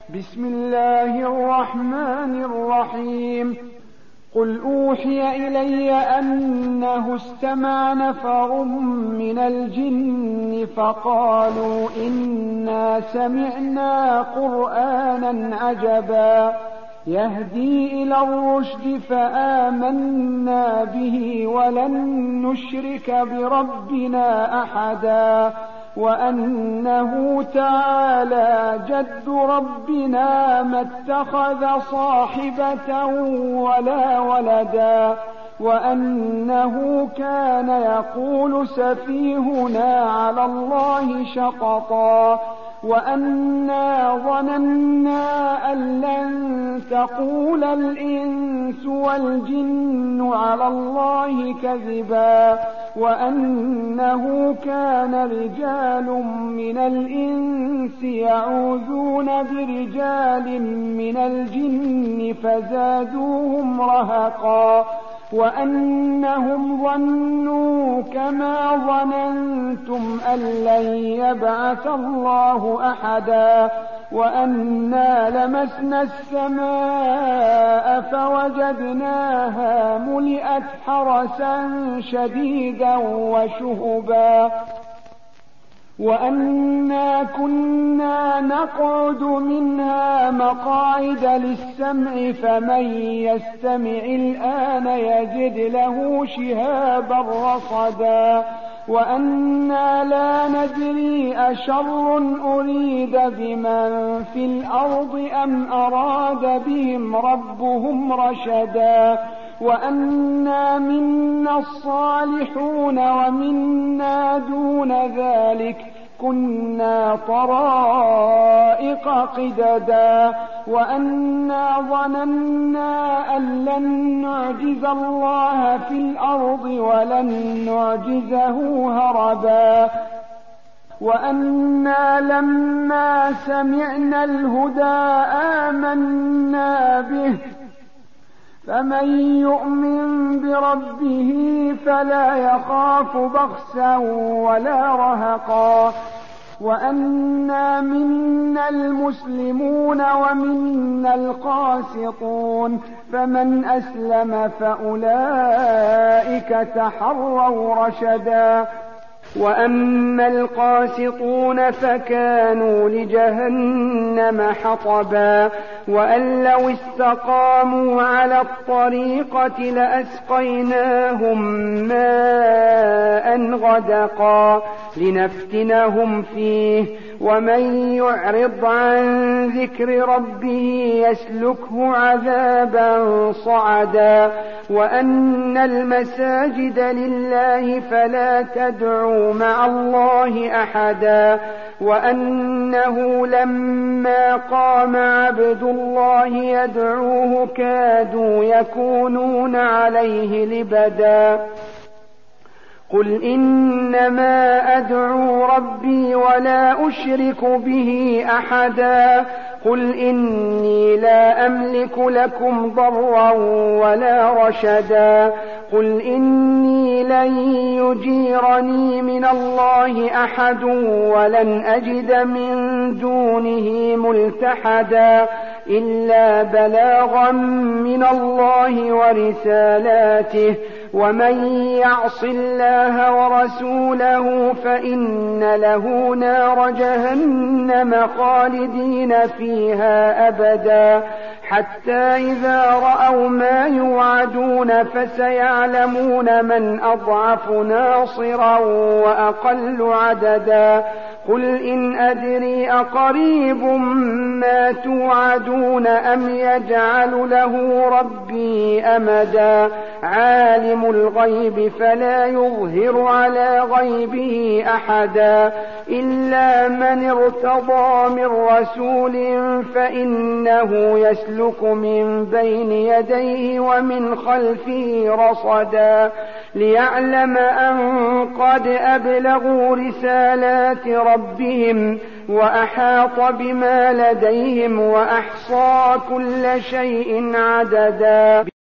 بسم الله الرحمن الرحيم. قل أوحي إلي أنه استمع نفر من الجن فقالوا إنا سمعنا قرآنا عجبا يهدي إلى الرشد فآمنا به ولن نشرك بربنا أحدا وأنه تعالى جد ربنا ما اتخذ صاحبة ولا ولدا وأنه كان يقول سفيهنا على الله شططا وأنا ظننا أن لن تقول الإنس والجن على الله كذبا وأنه كان رجال من الإنس يعوذون برجال من الجن فزادوهم رهقا وأنهم ظنوا كما ظننتم أن لن يبعث الله أحدا وأنا لمسنا السماء فوجدناها ملئت حرسا شديدا وشهبا وأنا كنا نقعد منها مقاعد للسمع فمن يستمع الآن يجد له شهابا رصدا وأنا لا ندري أشر أريد بمن في الأرض أم أراد بهم ربهم رشدا وأنا منا الصالحون ومنا دون ذلك كنا طرائق قددا وأنا ظننا أن لن نعجز الله في الأرض ولن نعجزه هربا وأنا لما سمعنا الهدى آمنا به فمن يؤمن بربه فلا يخاف بخسا ولا رهقا وأنا منا المسلمون ومنا القاسطون فمن أسلم فأولئك تحروا رشدا وأما القاسطون فكانوا لجهنم حطبا وأن لو استقاموا على الطريقة لأسقيناهم ماء غدقا لنفتنهم فيه ومن يعرض عن ذكر ربه يسلكه عذابا صعدا وأن المساجد لله فلا تدعوا مع الله أحدا وأنه لما قام عبد الله يدعوه كادوا يكونون عليه لبدا قل إنما أدعو ربي ولا أشرك به أحدا قل إني لا أملك لكم ضرا ولا رشدا قل إني لن يجيرني من الله أحد ولن أجد من دونه ملتحدا إلا بلاغا من الله ورسالاته ومن يعص الله ورسوله فإن له نار جهنم خالدين فيها أبدا حتى إذا رأوا ما يوعدون فسيعلمون من أضعف ناصرا وأقل عددا قل إن أدري أقريب ما توعدون أم يجعل له ربي أمدا عالم الغيب فلا يظهر على غيبه أحدا إلا من ارتضى من رسول فإنه يسلك من بين يديه ومن خلفه رصدا ليعلم أن قد أبلغوا رسالات ربهم وأحاط بما لديهم وأحصى كل شيء عددا.